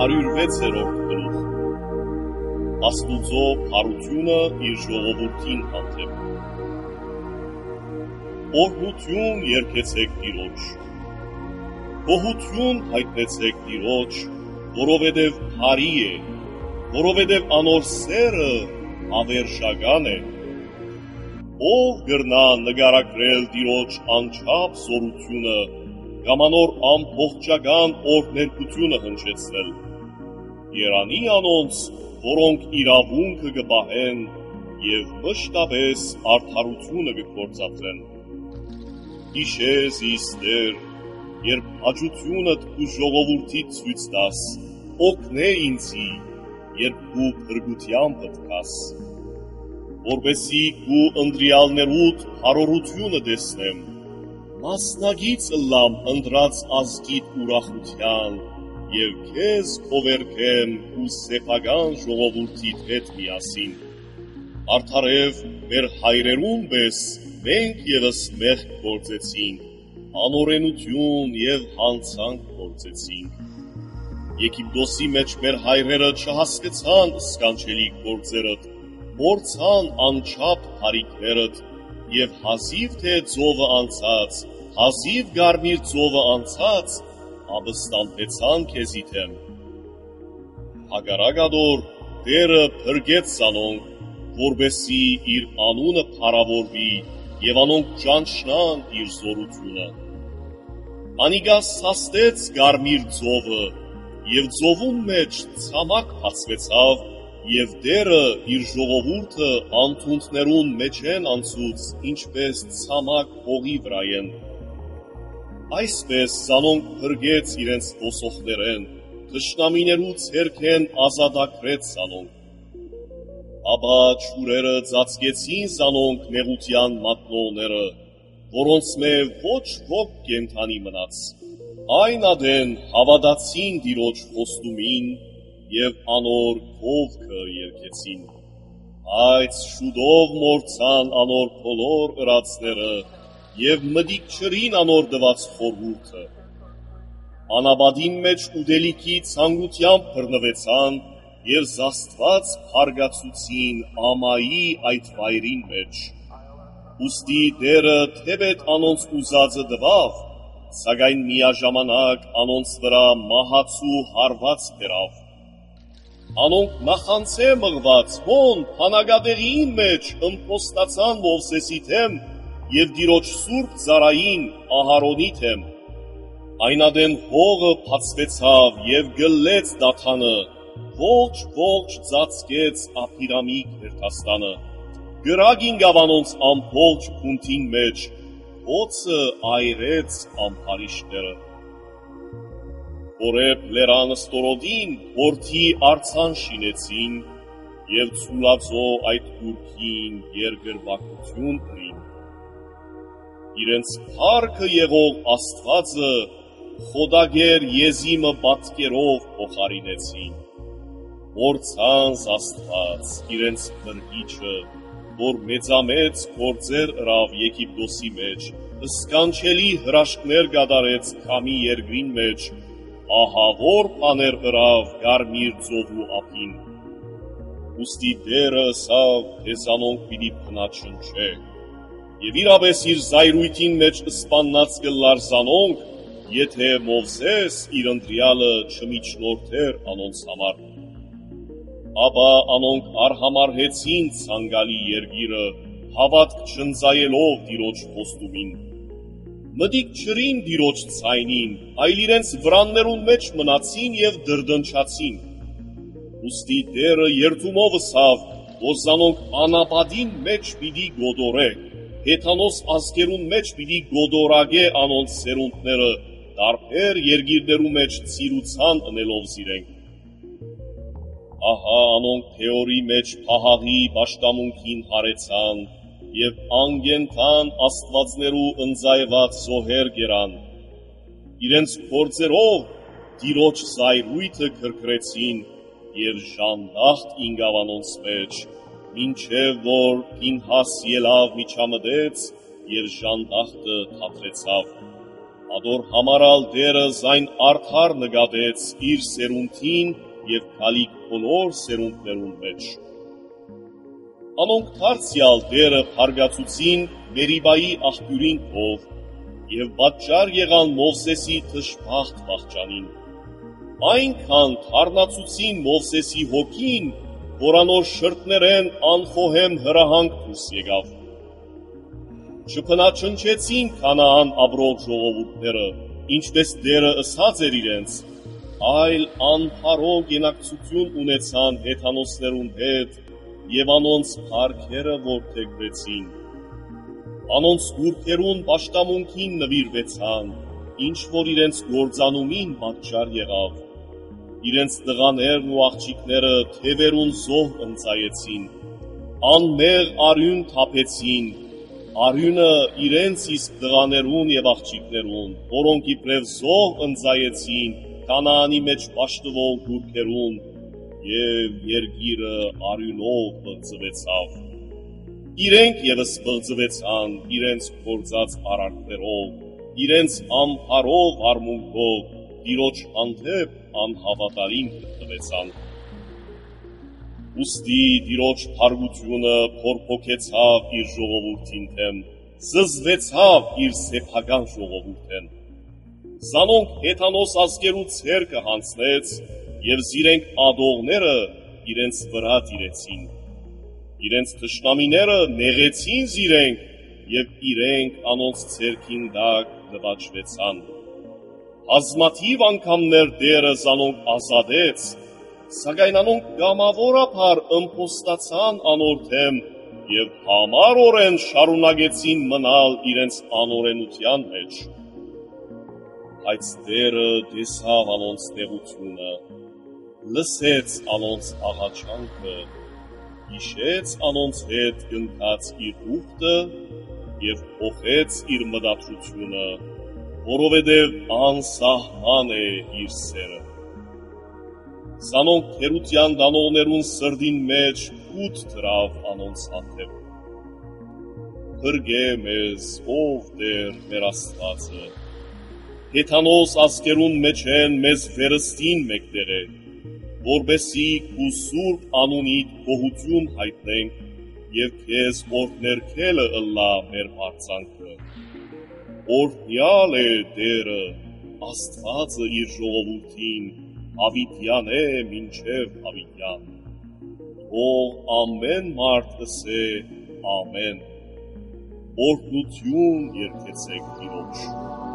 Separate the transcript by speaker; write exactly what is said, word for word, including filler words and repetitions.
Speaker 1: հարյուրվեցերորդ գլուխ Աստուծո փառությունը իր ժողովրդին հանդեպ Օրհնություն երգեցեք Տիրոջ Գոհություն հայտնեցեք Տիրոջ որովհետև բարի է որովհետև անոր սերը ավերժական է Ով գրնա նկարագրել Տիրոջ անչափ զորությունը կամ անոր ամբողջական օրհներգությունը հնչեցնել Երանի անոնց որոնք իրավունքը կպահեն եւ մշտապես արդարությունը կգործադրեն Իշես իստեր երբ հաճությունդ ու ժողովրդիդ ցույց տաս օգնե ինձի երբ դու փրկությամբ տկաս որբեսի ու ընտրյալներուդ հարորությունը տեսնեմ մասնագից ըլլամ ընտրած ազգիդ ուրախության և քեզ կովերքեմ ու սեփական ժողովուրդիդ հետ միասին արդարև մեր հայրերուն պես մենք ևս մեղք գործեցինք անօրենություն և հանցանք գործեցինք Եգիպտոսի մեջ մեր հայրերը չհասկացան սքանչելի գործերդ փորձան անչափ հարիկներդ և հազիվ թե ծովը անցած հազիվ գարմիր ծովը անցած ապստամբեցան քեզի թեմ Հակառակադոր Տերը փրկեց զանոնք որբեսի իր անունը փառավորվի և անոնք ճանչնան իր զորությունը Անիկա սաստեց գարմիր ծովը և ծովուն մեջ ցամաք բացվեցավ և Տերը իր ժողովուրդը անթունդներուն մեջեն անցուց ինչպես ցամաք հողի վրայեն Այսպես զանոնք փրկեց իրենց ոսողներեն թշնամիներու ցերքեն ազատագրեց զանոնք Ապա ճուրերը ծածկեցին զանոնք նեղության մատնողները որոնց մե ոչ ոք կենդանի մնաց Այն ադեն հավատացին Տիրոջ խոստումին և անոր քովքը երգեցին Բայց շուտով մոռցան անոր բոլոր ըրածները և մտիկ չրին անոր տված խորհուրդը Անապատին մեջ ուտելիքի ցանկությամբ բռնվեցան և զաստված փարգացուցին ամայի այդ վայրին մեջ Ուստի Տերը թեպետ անոնց ուզածը տվավ սակայն միաժամանակ անոնց վրա մահացու հարված բերավ Անոնք նախանձե մղված հոն փանագատեղիին մեջ ըմպոստացան Մովսեսի թեմ և Տիրոջ սուրբ ծառային Ահարոնի թեմ Այնադեն հողը բացվեցավ և գլեց Դաթանը ողջ-ողջ ծածկեց Աբիրամի գերդաստանը գրագին գավանոնց ամբողջ փունթին մեջ օծը այրեց ամբարիշտները Օրեբ լերանը ստորոտին որդի արցան շինեցին և ցուլածո այդ գուրքին երկրպագություն կրին Իրենց փառքը եղող Աստվածը խոտագեր եզիմը պատկերով փոխարինեցին Մոռցան Աստված իրենց բրգիչը որ մեծամեծ գործեր ըրավ Եգիպտոսի մեջ սքանչելի հրաշքներ կատարեց քամի երկրին մեջ ահավոր բաներ ըրավ գարմիր ծովու ափին Ուստի Տերը ըսավ թե զանոնք պիտի բնաչնչե Եվ իրապես իր զայրույթին մեջ սպաննած կլար զանոնք եթե Մովսես իր ընտրյալը չմիջնորդեր անոնց համար Ապա անոնք արհամարհեցին ցանկալի երգիրը հավատք չընծայելով Տիրոջ խոստումին Մտիկ չրին Տիրոջ ցայնին այլ իրենց վրաններուն մեջ մնացին և դրդնչացին Ուստի Տերը երդումով ըսավ որ զանոնք անապատին մեջ պիտի գոդորե հեթանոս ազգերուն մեջ պիտի գոդորագե անոնց սերունդները տարբեր երգիրներու մեջ ցիրուցան ընելով զիրենք Ահա անոնք Փեորի մեջ փահաղի պաշտամունքին հարեցան և անգենթան աստվածներու ընծայված զոհեր գերան իրենց գործերով Տիրոջ զայրույթը քրքրեցին և ժանդախտ ինգավ անոնց մեջ մինչև որ Փինհաս ելավ միջամտեց և ժանդախտը թափվեցավ Ադոր համարալ դերը զայն արդար նգադեց իր սերունթին և կալիք բոլոր սերունտներուն մեջ։ Անոնք դարձյալ դերը փարգացուցին Մերիբայի աղբյուրին կով և պատճառ եղան Մովսեսի թշվախտ վախճանին։ Այնքան թարնացուցին Մովսեսի հոգին, որ անոր շրթներեն անխոհեմ հրահանգ դուրս եկավ։ Չփնաչնչեցին Քանաան ապրող ժողովուրդները, ինչպես դերը ըսած էր իրենց, այլ անփարող գենակցություն ունեցան հեթանոսներուն հետ և անոնց փառքերը որդեգրեցին։ Անոնց գուրքերուն պաշտամունքին նվիրվեցան, ինչ որ իրենց գործանումին պատճառ եղավ։ Իրենց տղաներն ու աղջիկները թևերուն զոհ ընծայեցին, անմեղ արյուն թափեցին, արյունը իրենց իսկ տղաներուն և աղջիկներուն, որոնք իբրև զոհ ընծայեցին Քանաանի մեջ պաշտվող գուրքերուն, և երկիրը արյունով բղձվեցավ։ Իրենք ևս բղձվեցան իրենց գործած արարքներով, իրենց ամփարով արմունքով, Տիրոջ հանդեպ անհավատարիմ գտնվեցան։ Ուստի Տիրոջ փառքությունը փորփոքեցավ իր ժողովուրդին դեմ, զզվեցավ իր սեփական ժողովուրդեն։ Զանոնք հեթանոս ազգերու ցերկը հանձնեց, և զիրենք ադողները իրենց վրա տիրեցին։ Իրենց թշնամիները նեղեցին զիրենք, և իրենք անոնց ցերքին տակ նվաճվեցան։ Բազմաթիվ անգամներ դերը զանոնք ազատեց, սակայն անոնք կամավորաբար ըմփոստացան անոր դեմ և համառորեն շարունակեցին մնալ իրենց անօրենության մեջ։ Բայց դերը տեսավ անոնց նեղությունը, լսեց անոնց աղաչանքը, հիշեց անոնց հետ կնքած իր ուխտը և փոխեց իր մտադրությունը, որովհետև անսահման է իր սերը։ Զանոնք թերության դանողներուն սրդին մեջ կուտ դրավ անոնց հանդեպ։ Փրկե մեզ, ով Տեր մեր Աստվածը, հեթանոս ազգերուն մեջեն մեզ վերստին մեկտեղե, որպեսզի քու սուրբ անունիդ գոհություն հայտնենք և քեզ օրհներգելը ըլլա մեր պարծանքը։ Օրհնյալ է Տերը, Աստվածը իր ժողովուրդին, հավիտյան է մինչև հավիտյան։ Թող ամեն մարդ ըսե ամեն։ Օրհնություն երգեցեք Տիրոջ։